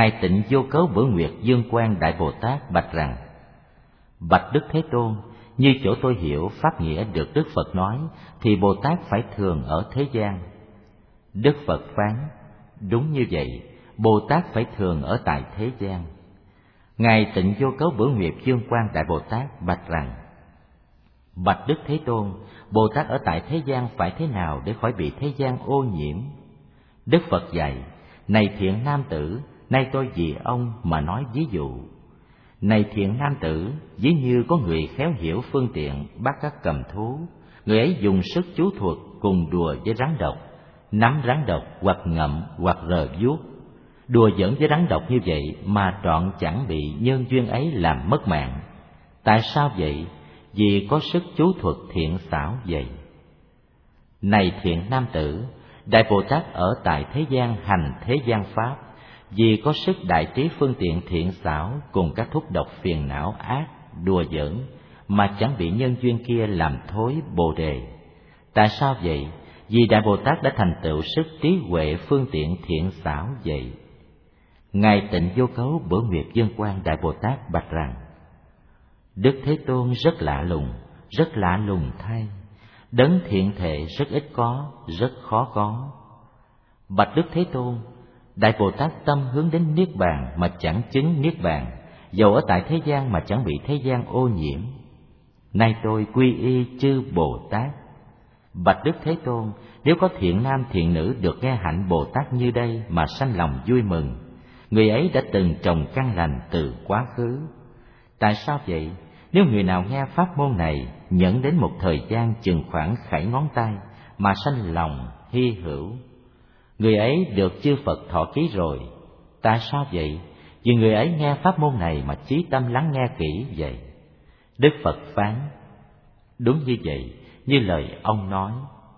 Ngài Tịnh Vô Cấu Bửu Nguyệt Dương Quang Đại Bồ Tát bạch rằng: Bạch Đức Thế Tôn, như chỗ tôi hiểu pháp nghĩa được Đức Phật nói, thì Bồ Tát phải thường ở thế gian. Đức Phật phán: Đúng như vậy, Bồ Tát phải thường ở tại thế gian. Ngài Tịnh Vô Cấu Bửu Nguyệt Dương Quang Đại Bồ Tát bạch rằng: Bạch Đức Thế Tôn, Bồ Tát ở tại thế gian phải thế nào để khỏi bị thế gian ô nhiễm? Đức Phật dạy: Này thiện nam tử, nay tôi vì ông mà nói ví dụ. Này thiện nam tử, ví như có người khéo hiểu phương tiện bắt các cầm thú, người ấy dùng sức chú thuật cùng đùa với rắn độc, nắm rắn độc hoặc ngậm hoặc rờ vuốt. Đùa giỡn với rắn độc như vậy mà trọn chẳng bị nhân duyên ấy làm mất mạng. Tại sao vậy? Vì có sức chú thuật thiện xảo vậy. Này thiện nam tử, Đại Bồ Tát ở tại thế gian hành thế gian pháp, vì có sức đại trí phương tiện thiện xảo cùng các thúc độc phiền não ác đùa giỡn mà chẳng bị nhân duyên kia làm thối bồ đề. Tại sao vậy? Vì Đại Bồ Tát đã thành tựu sức trí huệ phương tiện thiện xảo vậy. Ngài Tịnh Vô Cấu Bửu Nguyệt Dương Quang Đại Bồ Tát bạch rằng: Đức Thế Tôn rất lạ lùng thay. Đấng thiện thể rất ít có, rất khó có. Bạch Đức Thế Tôn, Đại Bồ Tát tâm hướng đến Niết Bàn mà chẳng chứng Niết Bàn, dầu ở tại thế gian mà chẳng bị thế gian ô nhiễm. Nay tôi quy y chư Bồ Tát. Bạch Đức Thế Tôn, nếu có thiện nam thiện nữ được nghe hạnh Bồ Tát như đây mà sanh lòng vui mừng, người ấy đã từng trồng căn lành từ quá khứ. Tại sao vậy? Nếu người nào nghe pháp môn này nhẫn đến một thời gian chừng khoảng khảy ngón tay mà sanh lòng hy hữu, người ấy được chư Phật thọ ký rồi. Tại sao vậy? Vì người ấy nghe pháp môn này mà chí tâm lắng nghe kỹ vậy. Đức Phật phán: Đúng như vậy, như lời ông nói.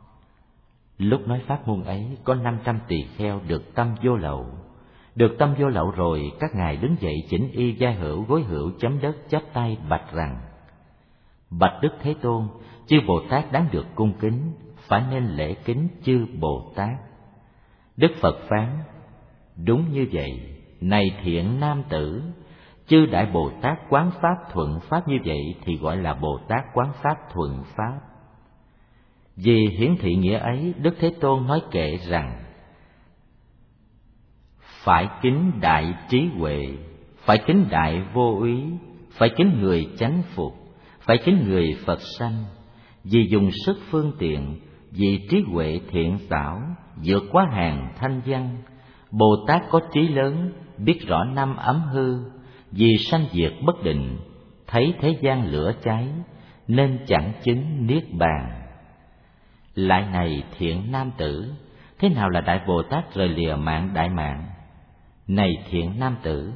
Lúc nói pháp môn ấy, có 500 tỳ kheo được tâm vô lậu. Được tâm vô lậu rồi, các ngài đứng dậy chỉnh y vai hữu gối hữu chấm đất chắp tay bạch rằng: Bạch Đức Thế Tôn, chư Bồ Tát đáng được cung kính, phải nên lễ kính chư Bồ Tát. Đức Phật phán: Đúng như vậy, này thiện nam tử, chư Đại Bồ Tát quán pháp thuận pháp như vậy thì gọi là Bồ Tát quán pháp thuận pháp. Vì hiển thị nghĩa ấy, Đức Thế Tôn nói kệ rằng: Phải kính đại trí huệ, phải kính đại vô úy, phải kính người chánh phục, phải kính người Phật sanh. Vì dùng sức phương tiện, vì trí huệ thiện xảo, vượt quá hàng thanh văn, Bồ Tát có trí lớn, biết rõ năm ấm hư. Vì sanh diệt bất định, thấy thế gian lửa cháy, nên chẳng chứng Niết Bàn. Lại này thiện nam tử, thế nào là Đại Bồ Tát rời lìa mạng đại mạng? Này thiện nam tử,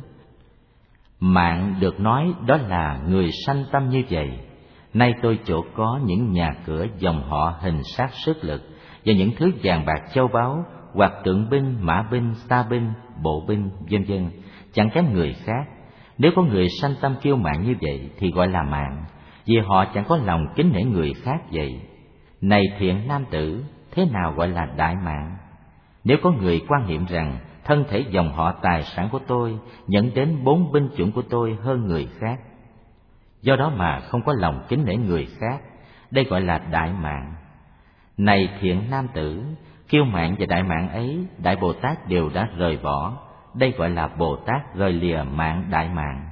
mạng được nói đó là người sanh tâm như vậy. Nay tôi chỗ có những nhà cửa dòng họ hình sát sức lực và những thứ vàng bạc châu báu hoặc tượng binh, mã binh, xa binh, bộ binh, vân vân, chẳng kém người khác. Nếu có người sanh tâm kiêu mạn như vậy thì gọi là mạng, vì họ chẳng có lòng kính nể người khác vậy. Này thiện nam tử, thế nào gọi là đại mạng? Nếu có người quan niệm rằng thân thể dòng họ tài sản của tôi nhận đến 4 binh chủng của tôi hơn người khác, do đó mà không có lòng kính nể người khác, đây gọi là đại mạng. Này thiện nam tử, kiêu mạn và đại mạng ấy Đại Bồ Tát đều đã rời bỏ, đây gọi là Bồ Tát rời lìa mạng đại mạng.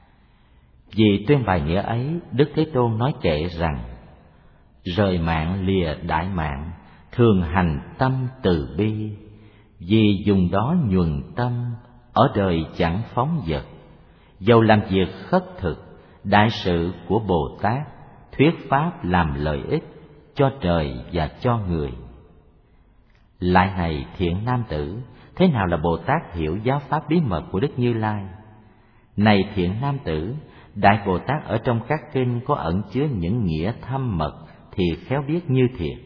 Vì tuyên bài nghĩa ấy, Đức Thế Tôn nói kệ rằng: Rời mạng lìa đại mạng, thường hành tâm từ bi. Vì dùng đó nhuần tâm, ở đời chẳng phóng dật. Dầu làm việc khất thực, đại sự của Bồ Tát, thuyết pháp làm lợi ích cho trời và cho người. Lại này thiện nam tử, thế nào là Bồ Tát hiểu giáo pháp bí mật của Đức Như Lai? Này thiện nam tử, Đại Bồ Tát ở trong các kinh có ẩn chứa những nghĩa thâm mật thì khéo biết như thiệt.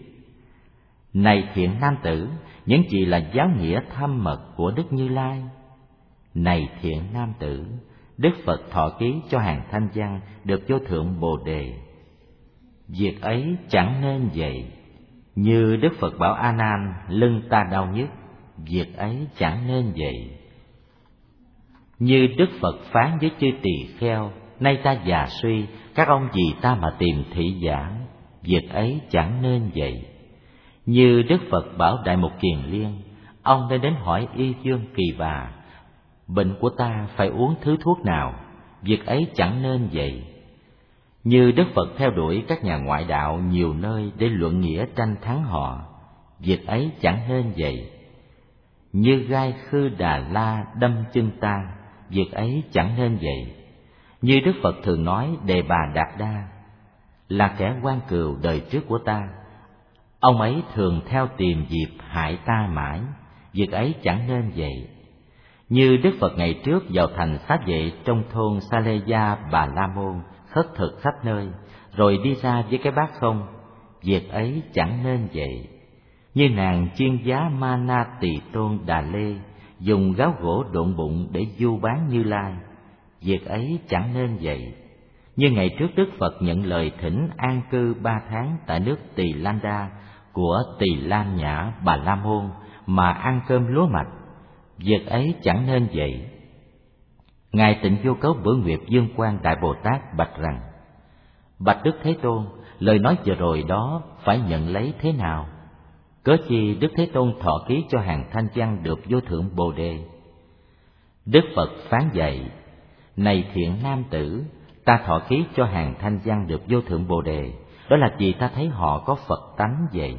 Này thiện nam tử, những gì là giáo nghĩa thâm mật của Đức Như Lai? Này thiện nam tử, Đức Phật thọ ký cho hàng thanh văn được vô thượng Bồ Đề. Việc ấy chẳng nên vậy. Như Đức Phật bảo A Nan, lưng ta đau nhức, việc ấy chẳng nên vậy. Như Đức Phật phán với chư tỳ kheo: nay ta già suy, các ông vì ta mà tìm thị giả, việc ấy chẳng nên vậy. Như Đức Phật bảo Đại Mục Kiền Liên: ông nên đến hỏi Y Dương Kỳ Bà, bệnh của ta phải uống thứ thuốc nào, việc ấy chẳng nên vậy. Như Đức Phật theo đuổi các nhà ngoại đạo nhiều nơi để luận nghĩa tranh thắng họ, việc ấy chẳng nên vậy. Như gai Khư Đà La đâm chân ta, việc ấy chẳng nên vậy. Như Đức Phật thường nói Đề Bà Đạt Đa là kẻ quan cừu đời trước của ta, ông ấy thường theo tìm dịp hại ta mãi, việc ấy chẳng nên vậy. Như Đức Phật ngày trước vào thành Xá Vệ trong thôn Sa Lê Gia Bà La Môn khất thực khắp nơi, rồi đi ra với cái bát không, việc ấy chẳng nên vậy. Như nàng chuyên giá Ma Na Tỳ Tôn Đà Lê dùng gáo gỗ độn bụng để du bán Như Lai, việc ấy chẳng nên vậy. Như ngày trước Đức Phật nhận lời thỉnh an cư 3 tháng tại nước Tỳ Lan Đa của Tỳ Lan Nhã Bà La Môn mà ăn cơm lúa mạch, việc ấy chẳng nên vậy. Ngài Tịnh Vô Cấu Bửu Nguyệt Dương Quang Đại Bồ Tát bạch rằng: bạch Đức Thế Tôn, lời nói vừa rồi đó phải nhận lấy thế nào? Cớ chi Đức Thế Tôn thọ ký cho hàng thanh văn được vô thượng Bồ Đề? Đức Phật phán dạy: này thiện nam tử, ta thọ ký cho hàng thanh văn được vô thượng Bồ Đề, đó là vì ta thấy họ có Phật tánh vậy.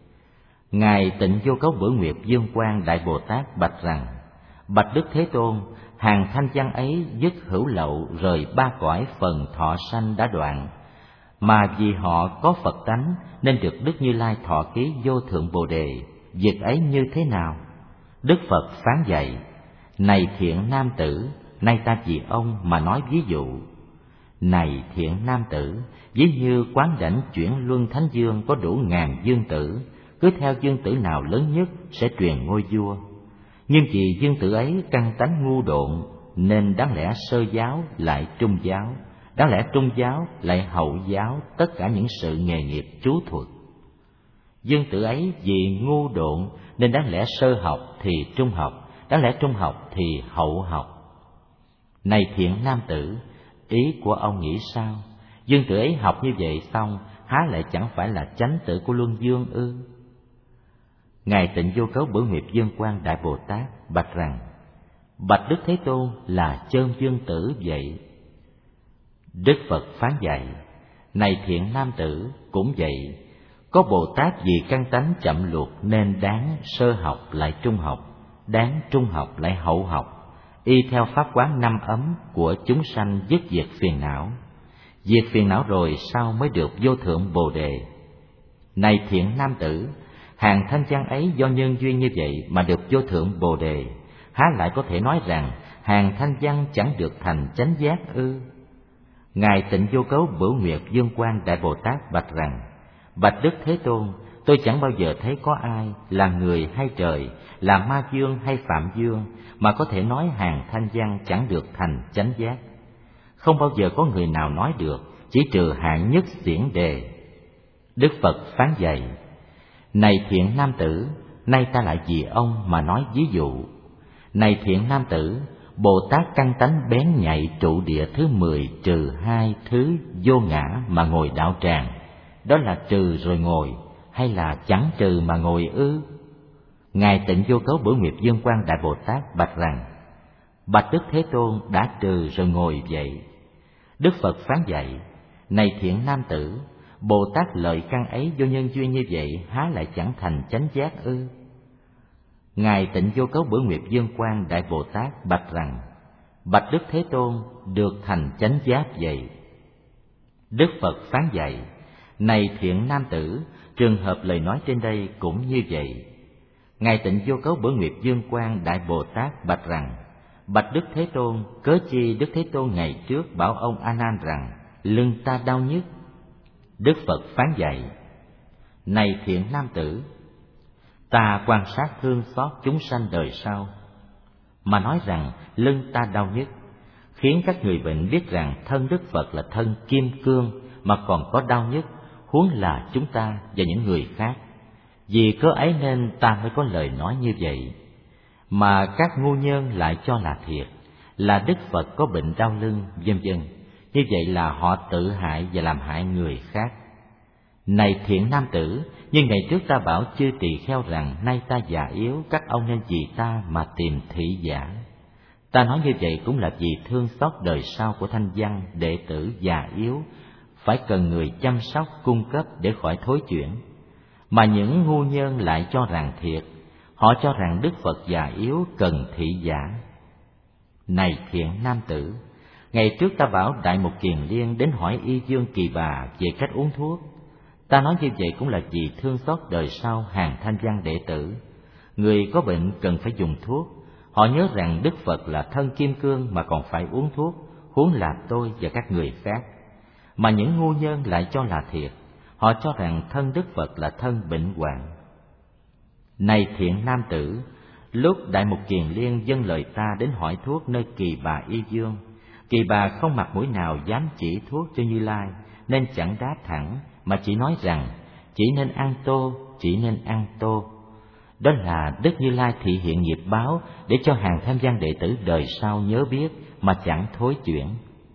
Ngài Tịnh Vô Cấu Bửu Nguyệt Dương Quang Đại Bồ Tát bạch rằng: bạch Đức Thế Tôn, hàng thanh văn ấy dứt hữu lậu rời 3 cõi phần thọ sanh đã đoạn, mà vì họ có Phật tánh nên được Đức Như Lai thọ ký vô thượng Bồ Đề, việc ấy như thế nào? Đức Phật phán dạy: này thiện nam tử, nay ta vì ông mà nói ví dụ. Này thiện nam tử, ví như quán đảnh chuyển luân thánh dương có đủ ngàn dương tử, cứ theo dương tử nào lớn nhất sẽ truyền ngôi vua. Nhưng vì dương tử ấy căn tánh ngu độn, nên đáng lẽ sơ giáo lại trung giáo, đáng lẽ trung giáo lại hậu giáo tất cả những sự nghề nghiệp chú thuật. Dương tử ấy vì ngu độn nên đáng lẽ sơ học thì trung học, đáng lẽ trung học thì hậu học. Này thiện nam tử, ý của ông nghĩ sao? Dương tử ấy học như vậy xong, há lại chẳng phải là chánh tử của luân dương ư? Ngài Tịnh Vô Cấu Bửu Nguyệt Dương Quang Đại Bồ Tát bạch rằng: bạch Đức Thế Tôn là chơn dương tử vậy. Đức Phật phán dạy: này thiện nam tử, cũng vậy, có Bồ Tát vì căn tánh chậm luộc nên đáng sơ học lại trung học, đáng trung học lại hậu học, y theo pháp quán 5 ấm của chúng sanh dứt diệt phiền não. Diệt phiền não rồi sao mới được vô thượng Bồ Đề? Này thiện nam tử, hàng thanh văn ấy do nhân duyên như vậy mà được vô thượng Bồ Đề, há lại có thể nói rằng hàng thanh văn chẳng được thành chánh giác ư? Ngài Tịnh Vô Cấu Bửu Nguyệt Dương Quang Đại Bồ Tát bạch rằng: bạch Đức Thế Tôn, tôi chẳng bao giờ thấy có ai là người hay trời, là ma dương hay phạm dương mà có thể nói hàng thanh văn chẳng được thành chánh giác. Không bao giờ có người nào nói được, chỉ trừ hạng nhất xiển đề. Đức Phật phán dạy: này thiện nam tử, nay ta lại vì ông mà nói ví dụ. Này thiện nam tử, Bồ Tát căn tánh bén nhạy trụ địa thứ 10 trừ 2 thứ vô ngã mà ngồi đạo tràng, đó là trừ rồi ngồi, hay là chẳng trừ mà ngồi ư? Ngài Tịnh Vô Cấu Bửu Nguyệt Dương Quang Đại Bồ Tát bạch rằng: bạch Đức Thế Tôn đã trừ rồi ngồi vậy. Đức Phật phán dạy: này thiện nam tử, Bồ Tát lợi căn ấy do nhân duyên như vậy há lại chẳng thành chánh giác ư? Ngài Tịnh Vô Cấu Bửu Nguyệt Dương Quang Đại Bồ Tát bạch rằng: bạch Đức Thế Tôn được thành chánh giác vậy. Đức Phật phán dạy: này thiện nam tử, trường hợp lời nói trên đây cũng như vậy. Ngài Tịnh Vô Cấu Bửu Nguyệt Dương Quang Đại Bồ Tát bạch rằng: bạch Đức Thế Tôn, cớ chi Đức Thế Tôn ngày trước bảo ông A Nan rằng lưng ta đau nhức? Đức Phật phán dạy: này thiện nam tử, ta quan sát thương xót chúng sanh đời sau, mà nói rằng lưng ta đau nhức, khiến các người bệnh biết rằng thân Đức Phật là thân kim cương mà còn có đau nhức, huống là chúng ta và những người khác. Vì cớ ấy nên ta mới có lời nói như vậy. Mà các ngu nhân lại cho là thiệt, là Đức Phật có bệnh đau lưng, vân vân. Như vậy là họ tự hại và làm hại người khác. Này thiện nam tử, như ngày trước ta bảo chư tỳ kheo rằng nay ta già yếu, các ông nên vì ta mà tìm thị giả. Ta nói như vậy cũng là vì thương xót đời sau của thanh văn đệ tử già yếu, phải cần người chăm sóc cung cấp để khỏi thối chuyển. Mà những ngu nhân lại cho rằng thiệt, họ cho rằng Đức Phật già yếu cần thị giả. Này thiện nam tử, ngày trước ta bảo Đại Mục Kiền Liên đến hỏi Y Dương Kỳ Bà về cách uống thuốc. Ta nói như vậy cũng là vì thương xót đời sau hàng thanh văn đệ tử. Người có bệnh cần phải dùng thuốc, họ nhớ rằng Đức Phật là thân kim cương mà còn phải uống thuốc, huống là tôi và các người khác. Mà những ngu nhân lại cho là thiệt, họ cho rằng thân Đức Phật là thân bệnh hoạn. Này thiện nam tử, lúc Đại Mục Kiền Liên dâng lời ta đến hỏi thuốc nơi Kỳ Bà Y Dương, Kỳ Bà không mặt mũi nào dám chỉ thuốc cho Như Lai, nên chẳng đáp thẳng, mà chỉ nói rằng chỉ nên ăn tô, chỉ nên ăn tô. Đó là Đức Như Lai thị hiện nghiệp báo để cho hàng tham văn đệ tử đời sau nhớ biết mà chẳng thối chuyển.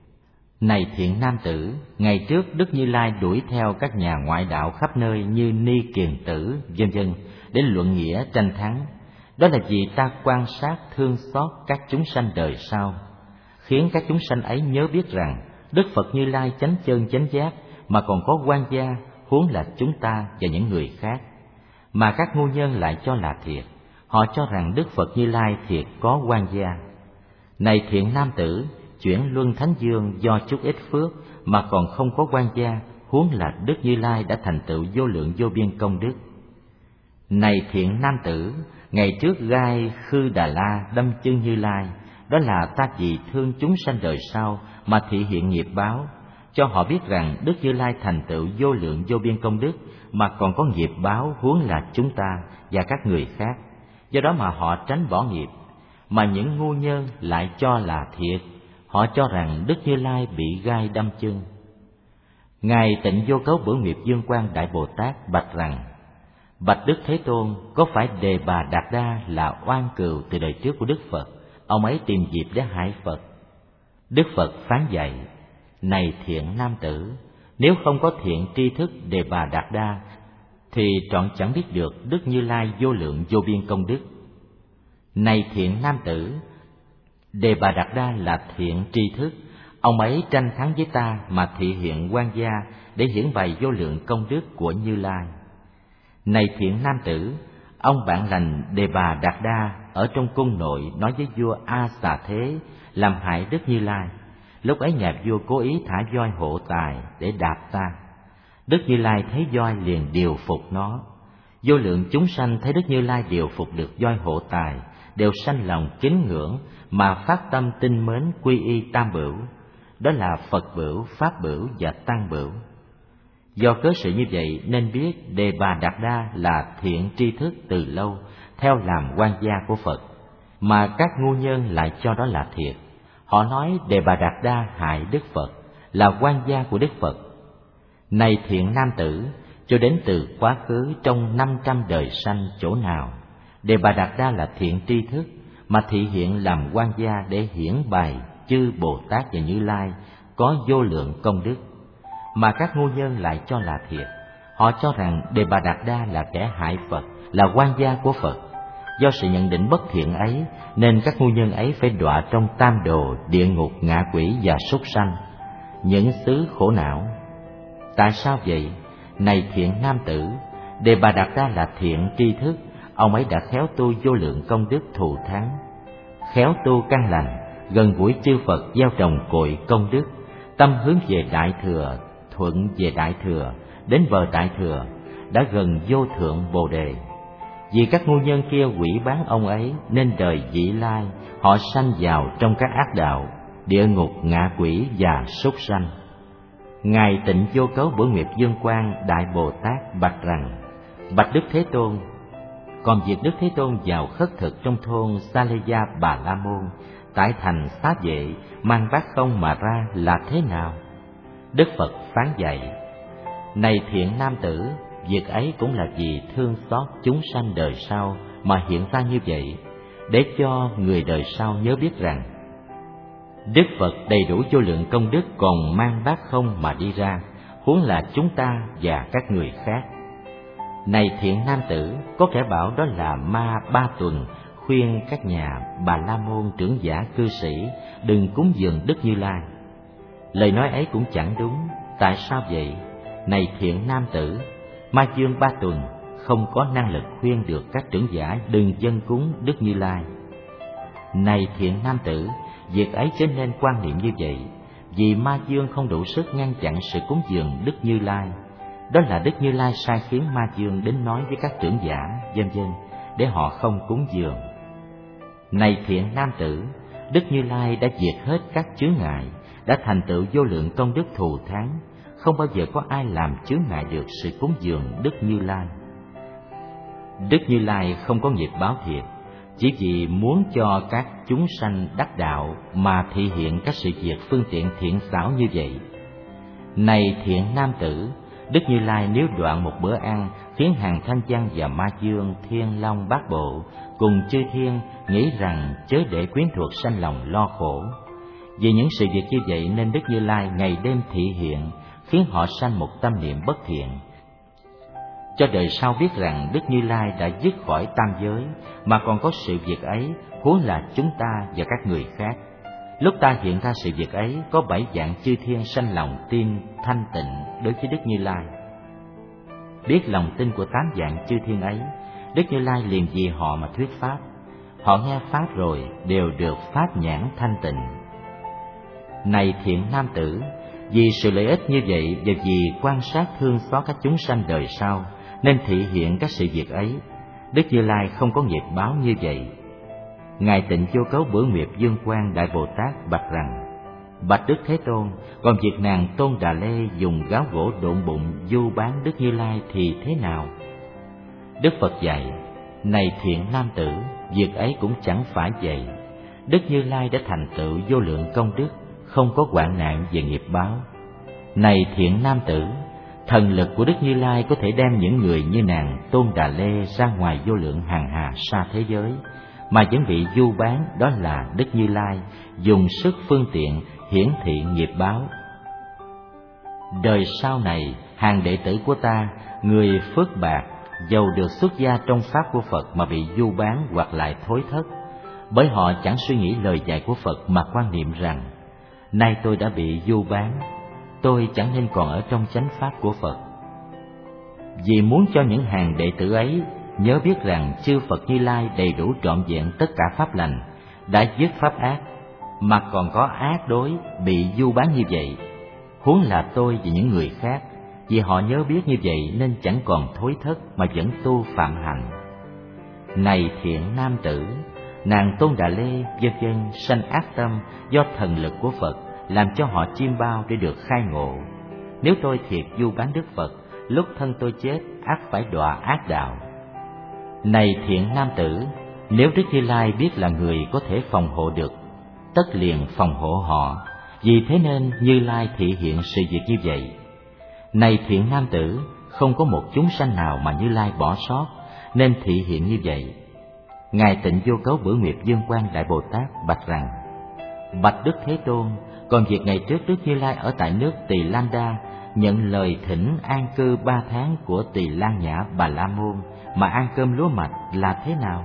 Này thiện nam tử, ngày trước Đức Như Lai đuổi theo các nhà ngoại đạo khắp nơi như Ni Kiền Tử, vân vân, để luận nghĩa tranh thắng. Đó là vì ta quan sát thương xót các chúng sanh đời sau, khiến các chúng sanh ấy nhớ biết rằng Đức Phật Như Lai chánh chân chánh giác, mà còn có quan gia, huống là chúng ta và những người khác. Mà các ngu nhân lại cho là thiệt, họ cho rằng Đức Phật Như Lai thiệt có quan gia. Này thiện nam tử, chuyển luân thánh dương do chút ít phước mà còn không có quan gia, huống là Đức Như Lai đã thành tựu vô lượng vô biên công đức. Này thiện nam tử, ngày trước gai Khư Đà La đâm chân Như Lai, đó là ta vì thương chúng sanh đời sau mà thị hiện nghiệp báo, cho họ biết rằng Đức Như Lai thành tựu vô lượng vô biên công đức mà còn có nghiệp báo, huống là chúng ta và các người khác. Do đó mà họ tránh bỏ nghiệp. Mà những ngu nhân lại cho là thiệt, họ cho rằng Đức Như Lai bị gai đâm chân. Ngài Tịnh Vô Cấu Bửu Nghiệp Dương Quang Đại Bồ Tát bạch rằng: Bạch Đức Thế Tôn, có phải Đề Bà Đạt Đa là oan cừu từ đời trước của Đức Phật, ông ấy tìm dịp để hại Phật? Đức Phật phán dạy: Này thiện nam tử, nếu không có thiện tri thức Đề Bà Đạt Đa, thì trọn chẳng biết được Đức Như Lai vô lượng vô biên công đức. Này thiện nam tử, Đề Bà Đạt Đa là thiện tri thức, ông ấy tranh thắng với ta mà thị hiện quan gia để hiển bày vô lượng công đức của Như Lai. Này thiện nam tử, ông bạn lành Đề Bà Đạt Đa ở trong cung nội nói với vua A Xà Thế làm hại Đức Như Lai. Lúc ấy nhà vua cố ý thả voi hộ tài để đạp ta. Đức Như Lai thấy voi liền điều phục nó. Vô lượng chúng sanh thấy Đức Như Lai điều phục được voi hộ tài, đều sanh lòng kính ngưỡng mà phát tâm tinh mến quy y tam bửu, đó là Phật bửu, Pháp bửu và Tăng bửu. Do cớ sự như vậy nên biết Đề Bà Đạt Đa là thiện tri thức từ lâu, theo làm quan gia của Phật, mà các ngu nhân lại cho đó là thiệt. Họ nói Đề Bà Đạt Đa hại Đức Phật, là quan gia của Đức Phật. Này thiện nam tử, cho đến từ quá khứ trong 500 đời sanh chỗ nào, Đề Bà Đạt Đa là thiện tri thức mà thị hiện làm quan gia để hiển bày chư Bồ Tát và Như Lai có vô lượng công đức. Mà các ngu nhân lại cho là thiệt, họ cho rằng Đề Bà Đạt Đa là kẻ hại Phật, là quan gia của Phật. Do sự nhận định bất thiện ấy nên các ngu nhân ấy phải đọa trong tam đồ, địa ngục, ngạ quỷ và súc sanh, những xứ khổ não. Tại sao vậy? Này thiện nam tử, Đề Bà Đạt Đa là thiện tri thức, ông ấy đã khéo tu vô lượng công đức thù thắng, khéo tu căn lành, gần gũi chư Phật gieo trồng cội công đức, tâm hướng về Đại Thừa, thuận về Đại Thừa, đến bờ Đại Thừa, đã gần vô thượng Bồ Đề. Vì các ngu nhân kia quỷ bán ông ấy nên đời vị lai họ sanh vào trong các ác đạo, địa ngục, ngạ quỷ và súc sanh. Ngài Tịnh Vô Cấu Bửu Nghiệp Dương Quang Đại Bồ Tát bạch rằng: Bạch Đức Thế Tôn, còn việc Đức Thế Tôn vào khất thực trong thôn Sa-lê-gia Bà La Môn, tại thành Xá Vệ, mang bát không mà ra là thế nào? Đức Phật phán dạy: Này thiện nam tử, việc ấy cũng là vì thương xót chúng sanh đời sau mà hiện ra như vậy, để cho người đời sau nhớ biết rằng Đức Phật đầy đủ vô lượng công đức còn mang bát không mà đi ra, huống là chúng ta và các người khác. Này thiện nam tử, có kẻ bảo đó là ma Ba Tuần khuyên các nhà Bà La Môn trưởng giả cư sĩ đừng cúng dường Đức Như Lai. Lời nói ấy cũng chẳng đúng. Tại sao vậy? Này thiện nam tử, Ma Dương Ba Tuần không có năng lực khuyên được các trưởng giả đừng dâng cúng Đức Như Lai. Này thiện nam tử, việc ấy chớ nên quan niệm như vậy, vì Ma Dương không đủ sức ngăn chặn sự cúng dường Đức Như Lai. Đó là Đức Như Lai sai khiến Ma Dương đến nói với các trưởng giả, vân vân, để họ không cúng dường. Này thiện nam tử, Đức Như Lai đã diệt hết các chướng ngại, đã thành tựu vô lượng công đức thù thắng, không bao giờ có ai làm chướng ngại được sự cúng dường Đức Như Lai. Đức Như Lai không có nghiệp báo thiệt, chỉ vì muốn cho các chúng sanh đắc đạo mà thị hiện các sự việc phương tiện thiện xảo như vậy. Này thiện nam tử, Đức Như Lai nếu đoạn một bữa ăn khiến hàng Thanh Văn và Ma Dương, Thiên Long Bát Bộ cùng chư thiên nghĩ rằng chớ để quyến thuộc sanh lòng lo khổ. Vì những sự việc như vậy nên Đức Như Lai ngày đêm thị hiện, khiến họ sanh một tâm niệm bất thiện, cho đời sau biết rằng Đức Như Lai đã dứt khỏi tam giới, mà còn có sự việc ấy, huống là chúng ta và các người khác. Lúc ta hiện ra sự việc ấy, có 7 dạng chư thiên sanh lòng tin thanh tịnh đối với Đức Như Lai. Biết lòng tin của 8 dạng chư thiên ấy, Đức Như Lai liền vì họ mà thuyết pháp. Họ nghe pháp rồi đều được pháp nhãn thanh tịnh. Này thiện nam tử, vì sự lợi ích như vậy và vì quan sát thương xót các chúng sanh đời sau nên thị hiện các sự việc ấy. Đức Như Lai không có nghiệp báo như vậy. Ngài Tịnh Vô Cấu Bửu Nguyệt Dương Quang Đại Bồ Tát bạch rằng: Bạch Đức Thế Tôn, còn việc nàng Tôn Đà Lê dùng gáo gỗ độn bụng du bán Đức Như Lai thì thế nào? Đức Phật dạy: Này thiện nam tử, việc ấy cũng chẳng phải vậy. Đức Như Lai đã thành tựu vô lượng công đức, không có hoạn nạn về nghiệp báo. Này thiện nam tử, thần lực của Đức Như Lai có thể đem những người như nàng Tôn Đà Lê ra ngoài vô lượng hàng hà sa thế giới, mà vẫn bị du bán. Đó là Đức Như Lai dùng sức phương tiện hiển thị nghiệp báo. Đời sau này, hàng đệ tử của ta, người phước bạc, dầu được xuất gia trong pháp của Phật mà bị du bán hoặc lại thối thất, bởi họ chẳng suy nghĩ lời dạy của Phật mà quan niệm rằng: nay tôi đã bị du bán, tôi chẳng nên còn ở trong chánh pháp của Phật. Vì muốn cho những hàng đệ tử ấy nhớ biết rằng chư Phật Như Lai đầy đủ trọn vẹn tất cả pháp lành, đã dứt pháp ác, mà còn có ác đối bị du bán như vậy, huống là tôi và những người khác. Vì họ nhớ biết như vậy nên chẳng còn thối thất mà vẫn tu phạm hạnh. Này thiện nam tử, nàng Tôn Đà Lê vân vân sanh ác tâm do thần lực của Phật làm cho họ chiêm bao để được khai ngộ. Nếu tôi thiệt du bán Đức Phật, lúc thân tôi chết ắt phải đọa ác đạo. Này thiện nam tử, nếu Đức Như Lai biết là người có thể phòng hộ được, tất liền phòng hộ họ. Vì thế nên Như Lai thị hiện sự việc như vậy. Này thiện nam tử, không có một chúng sanh nào mà Như Lai bỏ sót, nên thị hiện như vậy. Ngài Tịnh Vô Cấu Bửu Nguyệt Dương Quang Đại Bồ Tát bạch rằng: Bạch Đức Thế Tôn, còn việc ngày trước Đức Như Lai ở tại nước Tỳ Lan Đa nhận lời thỉnh an cư 3 tháng của Tỳ Lan Nhã Bà La Môn mà ăn cơm lúa mạch là thế nào?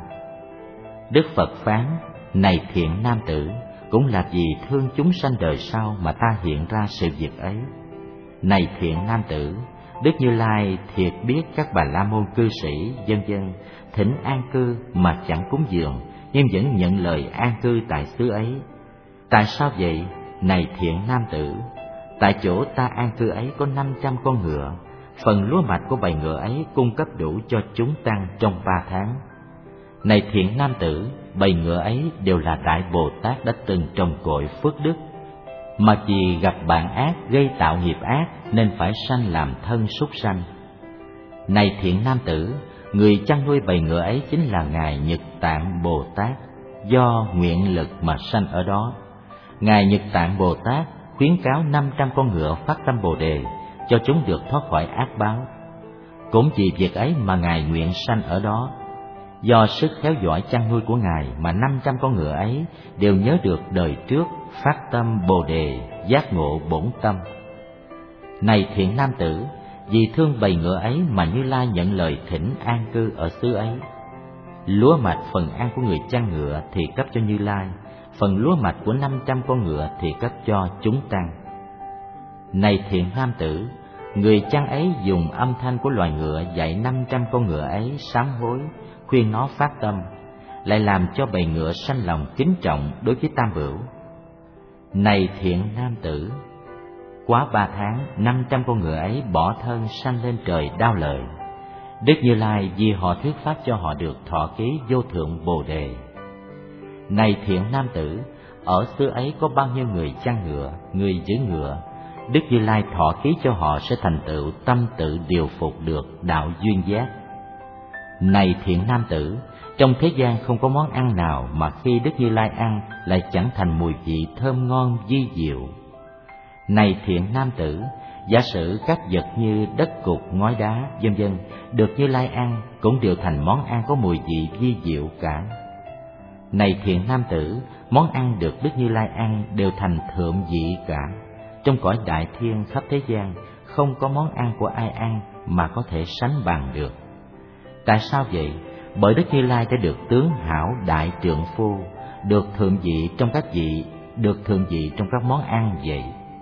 Đức Phật phán: Này thiện nam tử, cũng là vì thương chúng sanh đời sau mà ta hiện ra sự việc ấy. Này thiện nam tử, Đức Như Lai thiệt biết các Bà La Môn cư sĩ vân vân thỉnh an cư mà chẳng cúng dường, nhưng vẫn nhận lời an cư tại xứ ấy. Tại sao vậy? Này thiện nam tử, tại chỗ ta an cư ấy có 500 con ngựa, phần lúa mạch của bầy ngựa ấy cung cấp đủ cho chúng tăng trong 3 tháng. Này thiện nam tử, bầy ngựa ấy đều là Đại Bồ Tát đã từng trồng cội phước đức, mà vì gặp bạn ác gây tạo nghiệp ác nên phải sanh làm thân súc sanh. Này thiện nam tử, người chăn nuôi bầy ngựa ấy chính là Ngài Nhật Tạng Bồ Tát, do nguyện lực mà sanh ở đó. Ngài Nhật Tạng Bồ Tát khuyến cáo 500 con ngựa phát tâm Bồ Đề, cho chúng được thoát khỏi ác báo. Cũng vì việc ấy mà Ngài nguyện sanh ở đó. Do sức khéo giỏi chăn nuôi của Ngài mà 500 con ngựa ấy đều nhớ được đời trước phát tâm Bồ đề, giác ngộ bổn tâm. Này thiện nam tử, vì thương bầy ngựa ấy mà Như Lai nhận lời thỉnh an cư ở xứ ấy. Lúa mạch phần ăn của người chăn ngựa thì cấp cho Như Lai, phần lúa mạch của 500 con ngựa thì cấp cho chúng tăng. Này thiện nam tử, người chăn ấy dùng âm thanh của loài ngựa dạy 500 con ngựa ấy sám hối, khuyên nó phát tâm, lại làm cho bầy ngựa sanh lòng kính trọng đối với Tam Bửu. Này thiện nam tử, quá 3 tháng, 500 con ngựa ấy bỏ thân sanh lên trời đao lợi. Đức Như Lai vì họ thuyết pháp cho họ được thọ ký vô thượng Bồ đề. Này thiện nam tử, ở xứ ấy có bao nhiêu người chăn ngựa, người giữ ngựa, Đức Như Lai thọ ký cho họ sẽ thành tựu tâm tự điều phục được đạo duyên giác. Này thiện nam tử, trong thế gian không có món ăn nào mà khi Đức Như Lai ăn lại chẳng thành mùi vị thơm ngon vi diệu. Này thiện nam tử, giả sử các vật như đất cục, ngói đá, vân vân được Như Lai ăn cũng đều thành món ăn có mùi vị vi diệu cả. Này thiện nam tử, món ăn được Đức Như Lai ăn đều thành thượng vị cả. Trong cõi đại thiên khắp thế gian không có món ăn của ai ăn mà có thể sánh bằng được. Tại sao vậy? Bởi Đức Như Lai đã được tướng hảo đại trượng phu, được thượng vị trong các món ăn vậy.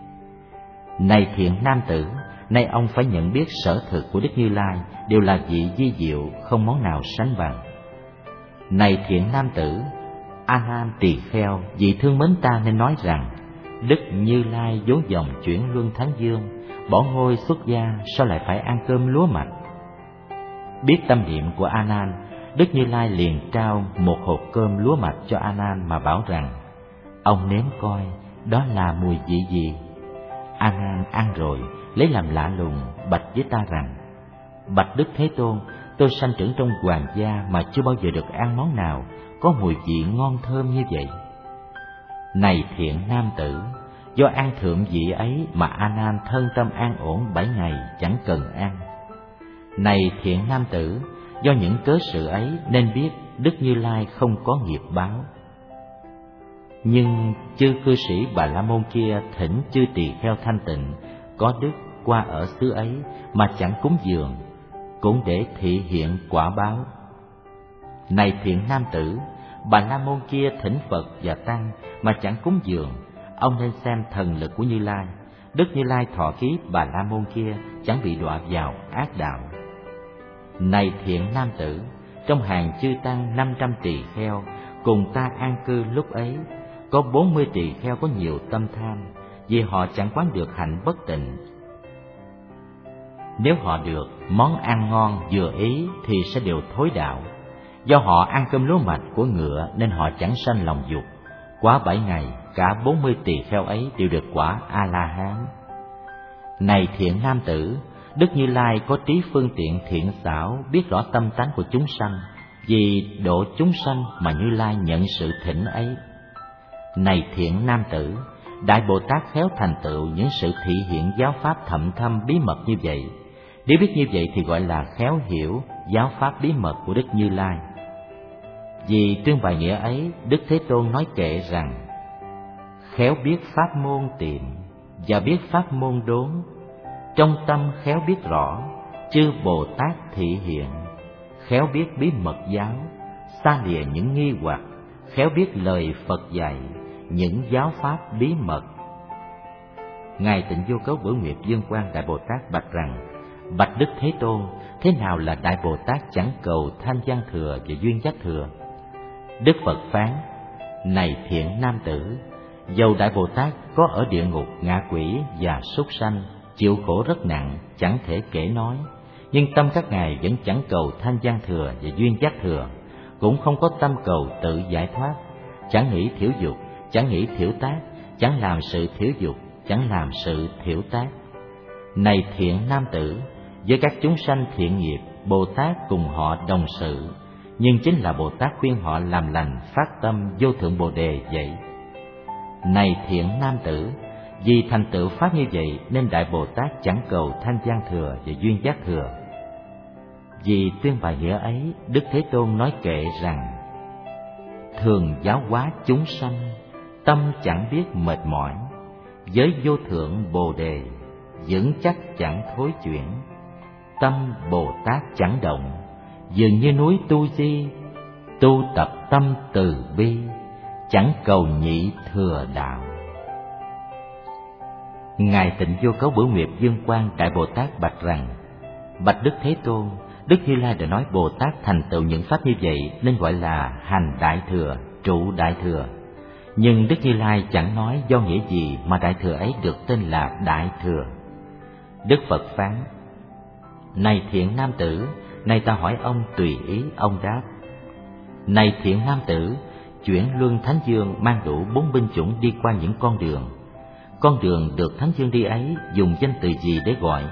Này thiện nam tử, nay ông phải nhận biết sở thực của Đức Như Lai đều là vị vi diệu, không món nào sánh bằng. Này thiện nam tử, A Nan Tỳ Kheo vì thương mến ta nên nói rằng Đức Như Lai vốn dòng chuyển luân thánh dương, bỏ ngôi xuất gia, sao lại phải ăn cơm lúa mạch? Biết tâm niệm của A Nan, Đức Như Lai liền trao một hộp cơm lúa mạch cho A Nan mà bảo rằng: ông nếm coi, đó là mùi vị gì? A Nan ăn rồi, lấy làm lạ lùng, bạch với ta rằng: bạch Đức Thế Tôn, tôi sanh trưởng trong hoàng gia mà chưa bao giờ được ăn món nào có mùi vị ngon thơm như vậy. Này thiện nam tử, do ăn thượng vị ấy mà A Nan thân tâm an ổn 7 ngày chẳng cần ăn. Này thiện nam tử, do những cớ sự ấy nên biết Đức Như Lai không có nghiệp báo. Nhưng chư cư sĩ Bà La Môn kia thỉnh chư tỳ kheo thanh tịnh có đức qua ở xứ ấy mà chẳng cúng dường, cũng để thị hiện quả báo. Này thiện nam tử, Bà La Môn kia thỉnh Phật và Tăng mà chẳng cúng dường, ông nên xem thần lực của Như Lai. Đức Như Lai thọ ký Bà La Môn kia chẳng bị đọa vào ác đạo. Này thiện nam tử, trong hàng chư tăng 500 tỳ kheo cùng ta an cư lúc ấy, có 40 tỳ kheo có nhiều tâm tham, vì họ chẳng quán được hạnh bất tịnh. Nếu họ được món ăn ngon vừa ý thì sẽ đều thối đạo. Do họ ăn cơm lúa mạch của ngựa nên họ chẳng sanh lòng dục. Quá 7 ngày, cả 40 tỳ kheo ấy đều được quả A-la-hán. Này thiện nam tử, Đức Như Lai có trí phương tiện thiện xảo, biết rõ tâm tánh của chúng sanh, vì độ chúng sanh mà Như Lai nhận sự thỉnh ấy. Này thiện nam tử, Đại Bồ Tát khéo thành tựu những sự thị hiện giáo pháp thậm thâm bí mật như vậy. Nếu biết như vậy thì gọi là khéo hiểu giáo pháp bí mật của Đức Như Lai. Vì tuyên bài nghĩa ấy, Đức Thế Tôn nói kệ rằng: khéo biết pháp môn tiệm và biết pháp môn đốn, trong tâm khéo biết rõ chư Bồ Tát thị hiện, khéo biết bí mật giáo, xa lìa những nghi hoặc, khéo biết lời Phật dạy, những giáo pháp bí mật. Ngài Tịnh Vô Cấu Bửu Nguyệt Dương Quang Đại Bồ Tát bạch rằng: bạch Đức Thế Tôn, thế nào là Đại Bồ Tát chẳng cầu Thanh Văn Thừa và Duyên Giác Thừa? Đức Phật phán: này thiện nam tử, dầu Đại Bồ Tát có ở địa ngục, ngạ quỷ và súc sanh, chịu khổ rất nặng, chẳng thể kể nói, nhưng tâm các ngài vẫn chẳng cầu Thanh Văn Thừa và Duyên Giác Thừa, cũng không có tâm cầu tự giải thoát, chẳng nghĩ thiểu dục, chẳng nghĩ thiểu tác, chẳng làm sự thiểu dục, chẳng làm sự thiểu tác. Này thiện nam tử, với các chúng sanh thiện nghiệp, Bồ Tát cùng họ đồng sự, nhưng chính là Bồ Tát khuyên họ làm lành, phát tâm vô thượng Bồ đề vậy. Này thiện nam tử, vì thành tựu pháp như vậy nên Đại Bồ Tát chẳng cầu Thanh Văn Thừa và Duyên Giác Thừa. Vì tuyên bài nghĩa ấy, Đức Thế Tôn nói kệ rằng: thường giáo hóa chúng sanh, tâm chẳng biết mệt mỏi. Giới vô thượng Bồ đề, vững chắc chẳng thối chuyển. Tâm Bồ Tát chẳng động, dường như núi Tu Di. Tu tập tâm từ bi, chẳng cầu nhị thừa đạo. Ngài Tịnh Vô Cấu Bửu Nguyệt Dương Quang Đại Bồ Tát bạch rằng: Bạch Đức Thế Tôn, Đức Như Lai đã nói Bồ Tát thành tựu những pháp như vậy nên gọi là hành đại thừa, trụ đại thừa. Nhưng Đức Như Lai chẳng nói do nghĩa gì mà đại thừa ấy được tên là đại thừa. Đức Phật phán: Này thiện nam tử, này ta hỏi ông tùy ý ông đáp. Này thiện nam tử, chuyển luân Thánh Dương mang đủ 4 binh chủng đi qua những con đường. Con đường được Thánh Dương đi ấy dùng danh từ gì để gọi?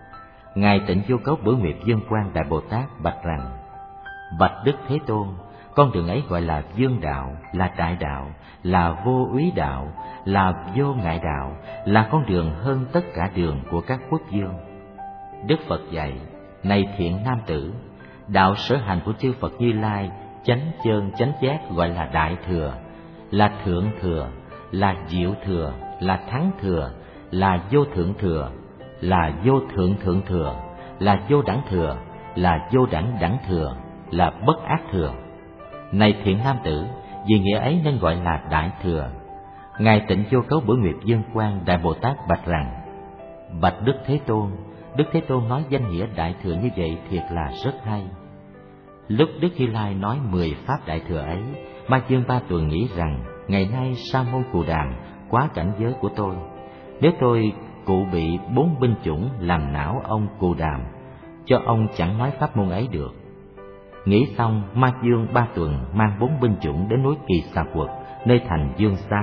Ngài Tịnh Vô Cấu Bửu Nguyệt Dương Quang Đại Bồ Tát bạch rằng: Bạch Đức Thế Tôn, con đường ấy gọi là Dương đạo, là đại đạo, là vô úy đạo, là vô ngại đạo, là con đường hơn tất cả đường của các quốc vương. Đức Phật dạy: Này thiện nam tử, đạo sở hành của chư Phật Như Lai chánh chân chánh giác gọi là đại thừa, là thượng thừa, là diệu thừa, là thắng thừa, là vô thượng thừa, là vô thượng thượng thừa, là vô đẳng thừa, là vô đẳng đẳng thừa, là bất ác thừa. Này thiện nam tử, vì nghĩa ấy nên gọi là đại thừa. Ngài Tịnh Vô Cấu Bửu Nguyệt Dương Quang Đại Bồ Tát bạch rằng: Bạch Đức Thế Tôn, Đức Thế Tôn nói danh nghĩa đại thừa như vậy thiệt là rất hay. Lúc Đức Như Lai nói 10 pháp đại thừa ấy, Ma Dương Ba Tuần nghĩ rằng ngày nay Sa môn Cù Đàm quá cảnh giới của tôi. Nếu tôi cụ bị 4 binh chủng làm não ông Cù Đàm, cho ông chẳng nói pháp môn ấy được. Nghĩ xong, Ma Dương Ba Tuần mang 4 binh chủng đến núi Kỳ Xà Quật, nơi thành Dương Xá.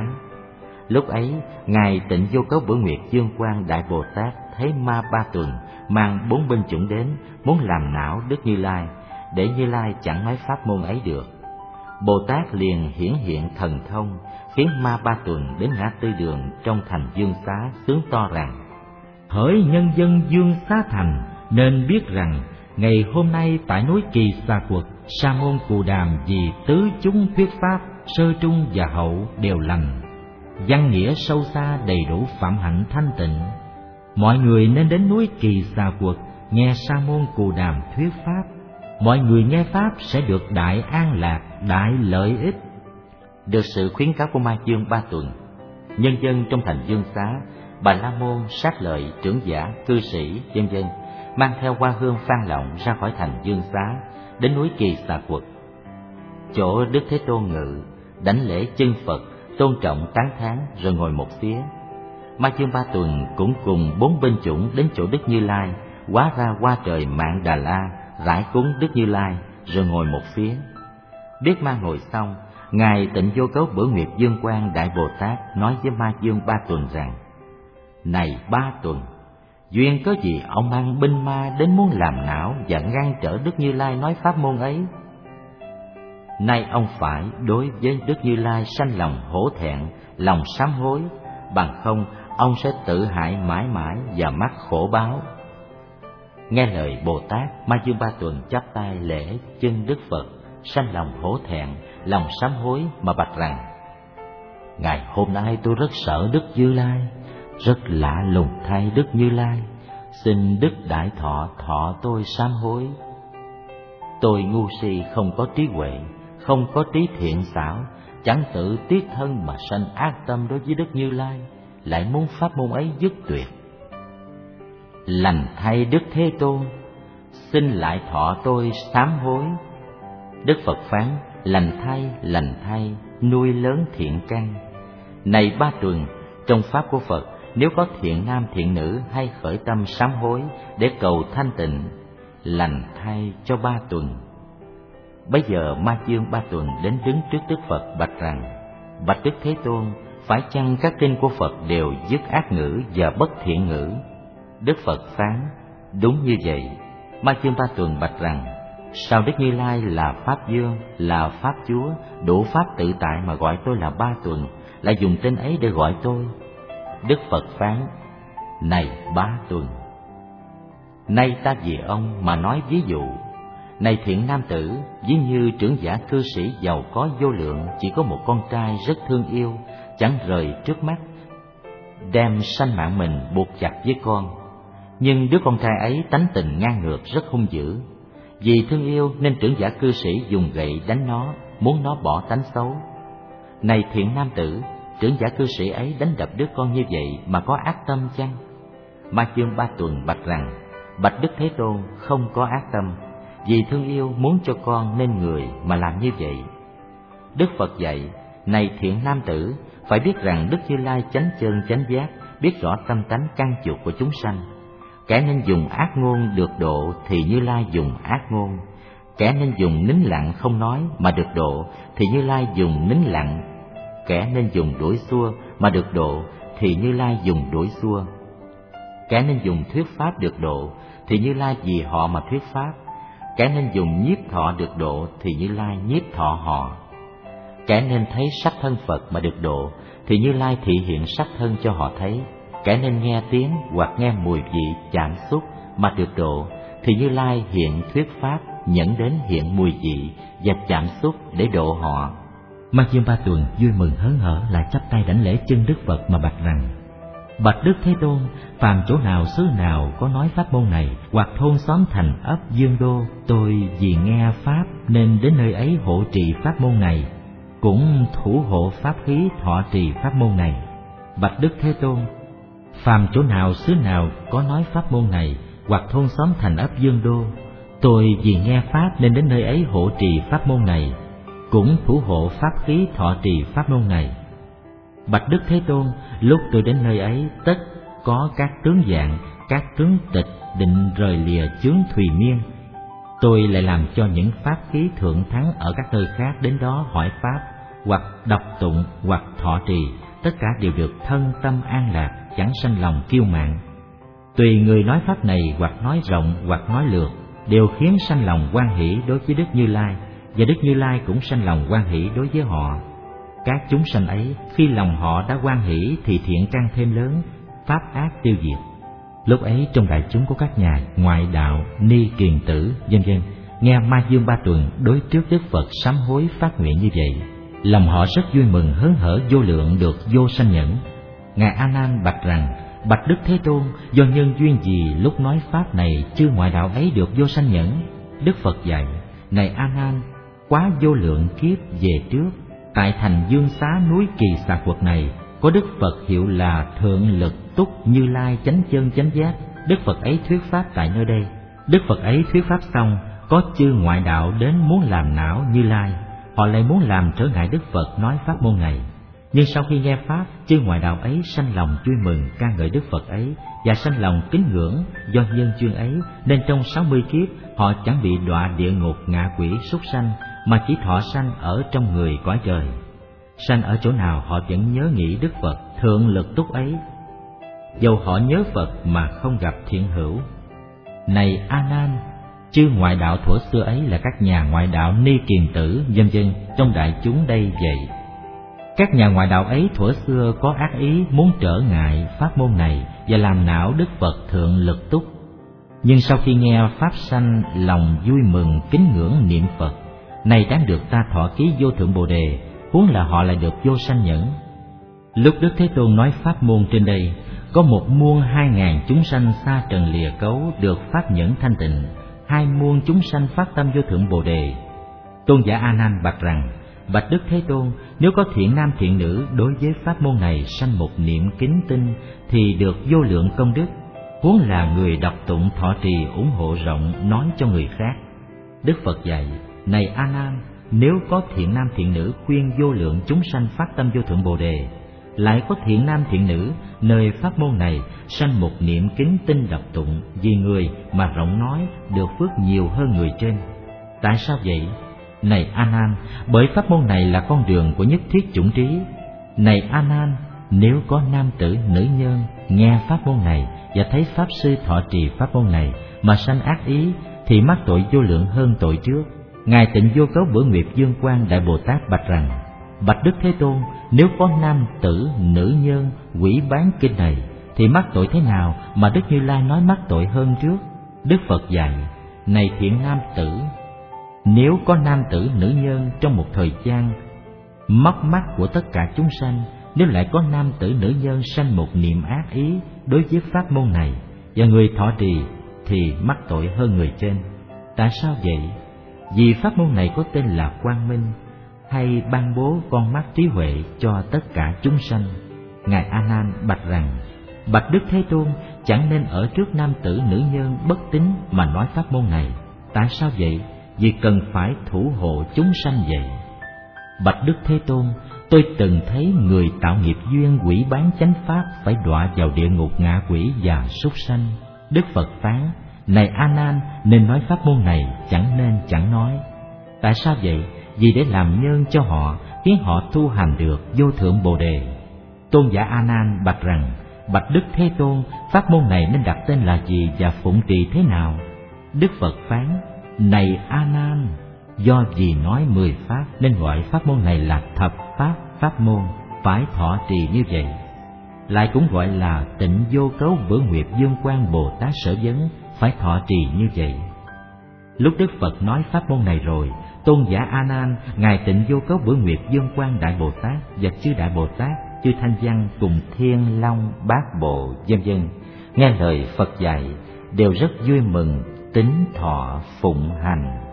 Lúc ấy, Ngài Tịnh Vô Cấu Bửu Nguyệt Dương Quang Đại Bồ Tát thấy Ma Ba Tuần mang 4 binh chủng đến, muốn làm não Đức Như Lai, để Như Lai chẳng nói pháp môn ấy được. Bồ Tát liền hiển hiện thần thông, khiến Ma Ba Tuần đến ngã tư đường trong thành Dương Xá xướng to rằng: Hỡi nhân dân Dương Xá thành, nên biết rằng ngày hôm nay tại núi Kỳ Xà Quật, Sa môn Cù Đàm vì tứ chúng thuyết pháp, sơ trung và hậu đều lành, văn nghĩa sâu xa đầy đủ phạm hạnh thanh tịnh. Mọi người nên đến núi Kỳ Xà Quật nghe Sa môn Cù Đàm thuyết pháp. Mọi người nghe pháp sẽ được đại an lạc, đại lợi ích. Được sự khuyến cáo của Ma Dương Ba Tuần, nhân dân trong thành Dương Xá, Bà La Môn, Sát Lợi, trưởng giả, cư sĩ, vân vân mang theo hoa hương phan lộng ra khỏi thành Dương Xá, đến núi Kỳ Xà Quật. Chỗ Đức Thế Tôn ngự, đảnh lễ chân Phật, tôn trọng tán thán rồi ngồi một phía. Ma Dương Ba Tuần cũng cùng 4 binh chủng đến chỗ Đức Như Lai, hóa ra hoa trời Mạn Đà La, rải cúng Đức Như Lai rồi ngồi một phía. Biết Ma ngồi xong, Ngài Tịnh Vô Cấu Bửu Nguyệt Dương Quang Đại Bồ Tát nói với Ma Dương Ba Tuần rằng: Này Ba Tuần, duyên cớ gì ông mang binh ma đến muốn làm não và ngăn trở Đức Như Lai nói pháp môn ấy? Nay ông phải đối với Đức Như Lai sanh lòng hổ thẹn, lòng sám hối, bằng không ông sẽ tự hại mãi mãi và mắc khổ báo. Nghe lời Bồ Tát, Ma Dương Ba Tuần chắp tay lễ chân Đức Phật, sanh lòng hổ thẹn, lòng sám hối mà bạch rằng: Ngày hôm nay tôi rất sợ Đức Như Lai, rất lạ lùng thay Đức Như Lai, xin Đức Đại Thọ thọ tôi sám hối. Tôi ngu si không có trí huệ, không có trí thiện xảo, chẳng tự tiếc thân mà sanh ác tâm đối với Đức Như Lai, lại muốn pháp môn ấy dứt tuyệt. Lành thay Đức Thế Tôn, xin lại thọ tôi sám hối. Đức Phật phán: lành thay, nuôi lớn thiện căn. Này Ba Tuần, trong pháp của Phật, nếu có thiện nam thiện nữ hay khởi tâm sám hối để cầu thanh tịnh, lành thay cho Ba Tuần. Bây giờ Ma Dương Ba Tuần đến đứng trước Đức Phật bạch rằng: Bạch Đức Thế Tôn, phải chăng các kinh của Phật đều dứt ác ngữ và bất thiện ngữ? Đức Phật phán: Đúng như vậy. Ma Dương Ba Tuần bạch rằng: Sao Đức Như Lai là Pháp Vương, là Pháp Chúa, đủ pháp tự tại mà gọi tôi là Ba Tuần, lại dùng tên ấy để gọi tôi? Đức Phật phán: Này Ba Tuần, nay ta vì ông mà nói ví dụ. Này thiện nam tử, ví như trưởng giả cư sĩ giàu có vô lượng, chỉ có một con trai rất thương yêu, chẳng rời trước mắt, đem sanh mạng mình buộc chặt với con. Nhưng đứa con trai ấy tánh tình ngang ngược, rất hung dữ. Vì thương yêu nên trưởng giả cư sĩ dùng gậy đánh nó, muốn nó bỏ tánh xấu. Này thiện nam tử, trưởng giả cư sĩ ấy đánh đập đứa con như vậy mà có ác tâm chăng? Ma Chương Ba Tuần bạch rằng: bạch Đức Thế Tôn, không có ác tâm, vì thương yêu muốn cho con nên người mà làm như vậy. Đức Phật dạy: này thiện nam tử, phải biết rằng Đức Như Lai chánh chân chánh giác, biết rõ tâm tánh căn chuột của chúng sanh. Kẻ nên dùng ác ngôn được độ thì Như Lai dùng ác ngôn, kẻ nên dùng nín lặng không nói mà được độ thì Như Lai dùng nín lặng, kẻ nên dùng đuổi xua mà được độ thì Như Lai dùng đuổi xua, kẻ nên dùng thuyết pháp được độ thì Như Lai vì họ mà thuyết pháp, kẻ nên dùng nhiếp thọ được độ thì Như Lai nhiếp thọ họ, kẻ nên thấy sắc thân Phật mà được độ thì Như Lai thị hiện sắc thân cho họ thấy, kẻ nên nghe tiếng hoặc nghe mùi vị chạm xúc mà được độ thì Như Lai hiện thuyết pháp dẫn đến hiện mùi vị và chạm xúc để độ họ. Ma Chương Ba Tuần vui mừng hớn hở lại chắp tay đảnh lễ chân Đức Phật mà bạch rằng: bạch Đức Thế Tôn, phàm chỗ nào xứ nào có nói pháp môn này, hoặc thôn xóm thành ấp Dương Đô, tôi vì nghe pháp nên đến nơi ấy hộ trì pháp môn này, cũng thủ hộ pháp khí thọ trì pháp môn này. Bạch Đức Thế Tôn, phàm chỗ nào xứ nào có nói pháp môn này, hoặc thôn xóm thành ấp Dương Đô, tôi vì nghe pháp nên đến nơi ấy hộ trì pháp môn này, cũng thủ hộ pháp khí thọ trì pháp môn này. Bạch Đức Thế Tôn, lúc tôi đến nơi ấy, tất có các tướng dạng, các tướng tịch định rời lìa chướng thùy miên. Tôi lại làm cho những pháp khí thượng thắng ở các nơi khác đến đó hỏi pháp, hoặc đọc tụng, hoặc thọ trì, tất cả đều được thân tâm an lạc, chẳng sanh lòng kiêu mạn. Tùy người nói pháp này, hoặc nói rộng, hoặc nói lược, đều khiến sanh lòng hoan hỷ đối với Đức Như Lai, và Đức Như Lai cũng sanh lòng hoan hỷ đối với họ. Các chúng sanh ấy, khi lòng họ đã hoan hỷ thì thiện căn thêm lớn, pháp ác tiêu diệt. Lúc ấy trong đại chúng có các nhà ngoại đạo, ni kiền tử, vân vân, nghe Ma Dương Ba Tuần đối trước Đức Phật sám hối phát nguyện như vậy, lòng họ rất vui mừng hớn hở vô lượng được vô sanh nhẫn. Ngài A Nan bạch rằng: bạch Đức Thế Tôn, do nhân duyên gì lúc nói pháp này chư ngoại đạo ấy được vô sanh nhẫn? Đức Phật dạy: này A Nan, quá vô lượng kiếp về trước, tại thành Dương Xá núi Kỳ Xà Quật này, có Đức Phật hiệu là Thượng Lực Túc Như Lai chánh chân chánh giác. Đức Phật ấy thuyết pháp tại nơi đây. Đức Phật ấy thuyết pháp xong, có chư ngoại đạo đến muốn làm não Như Lai, họ lại muốn làm trở ngại Đức Phật nói pháp môn này. Nhưng sau khi nghe pháp, chư ngoại đạo ấy sanh lòng vui mừng ca ngợi Đức Phật ấy và sanh lòng kính ngưỡng. Do nhân duyên ấy nên trong 60 kiếp họ chẳng bị đọa địa ngục ngạ quỷ súc sanh, mà chỉ thọ sanh ở trong người cõi trời. Sanh ở chỗ nào họ vẫn nhớ nghĩ Đức Phật Thượng Lực Túc ấy, dầu họ nhớ Phật mà không gặp thiện hữu. Này A Nan, chư ngoại đạo thuở xưa ấy là các nhà ngoại đạo ni kiền tử, vân vân, trong đại chúng đây vậy. Các nhà ngoại đạo ấy thuở xưa có ác ý muốn trở ngại pháp môn này và làm não Đức Phật Thượng Lực Túc. Nhưng sau khi nghe pháp sanh lòng vui mừng kính ngưỡng niệm Phật, này đáng được ta thọ ký vô thượng Bồ đề, huống là họ lại được vô sanh nhẫn. Lúc Đức Thế Tôn nói pháp môn trên đây, có 1 muôn 2.000 chúng sanh xa trần lìa cấu được pháp nhẫn thanh tịnh, 2 muôn chúng sanh phát tâm vô thượng Bồ đề. Tôn giả A Nan bạch rằng: bạch Đức Thế Tôn, nếu có thiện nam thiện nữ đối với pháp môn này sanh một niệm kính tinh thì được vô lượng công đức, huống là người đọc tụng thọ trì ủng hộ rộng nói cho người khác. Đức Phật dạy: này A Nan, nếu có thiện nam thiện nữ khuyên vô lượng chúng sanh phát tâm vô thượng Bồ đề, lại có thiện nam thiện nữ nơi pháp môn này sanh một niệm kính tinh đọc tụng, vì người mà rộng nói được phước nhiều hơn người trên. Tại sao vậy? Này A Nan, bởi pháp môn này là con đường của nhất thiết chủng trí. Này A Nan, nếu có nam tử nữ nhân nghe pháp môn này và thấy pháp sư thọ trì pháp môn này mà sanh ác ý thì mắc tội vô lượng hơn tội trước. Ngài Tịnh Vô Cấu Bửu Nguyệt Dương Quang Đại Bồ Tát bạch rằng: bạch Đức Thế Tôn, nếu có nam tử nữ nhân quỷ bán kinh này thì mắc tội thế nào mà Đức Như Lai nói mắc tội hơn trước? Đức Phật dạy: này thiện nam tử, nếu có nam tử nữ nhân trong một thời gian móc mắt của tất cả chúng sanh nếu lại có nam tử nữ nhân sanh một niệm ác ý đối với pháp môn này, và người thọ trì thì mắc tội hơn người trên. Tại sao vậy? Vì pháp môn này có tên là Quang Minh, hay ban bố con mắt trí huệ cho tất cả chúng sanh. Ngài A Nan bạch rằng: bạch Đức Thế Tôn, chẳng nên ở trước nam tử nữ nhân bất tín mà nói pháp môn này. Tại sao vậy? Vì cần phải thủ hộ chúng sanh vậy. Bạch Đức Thế Tôn, tôi từng thấy người tạo nghiệp duyên quỷ bán chánh pháp phải đọa vào địa ngục ngạ quỷ và súc sanh. Đức Phật phán: này A Nan, nên nói pháp môn này, chẳng nên chẳng nói. Tại sao vậy? Vì để làm nhân cho họ, khiến họ tu hành được vô thượng bồ đề. Tôn giả A Nan bạch rằng: bạch Đức Thế Tôn, pháp môn này nên đặt tên là gì và phụng trì thế nào? Đức Phật phán: này A Nan, do vì nói 10 pháp nên gọi pháp môn này là thập pháp pháp môn, phải thọ trì như vậy. Lại cũng gọi là Tịnh Vô Cấu Bửu Nguyệt Dương Quang Bồ Tát Sở Vấn, phải thọ trì như vậy. Lúc Đức Phật nói pháp môn này rồi, tôn giả A Nan, ngài Tịnh Vô Cấu Bửu Nguyệt Dương Quang Đại Bồ Tát và chư Đại Bồ Tát, chư Thanh Văn cùng Thiên Long Bát Bộ vân vân, nghe lời Phật dạy đều rất vui mừng, tín thọ phụng hành.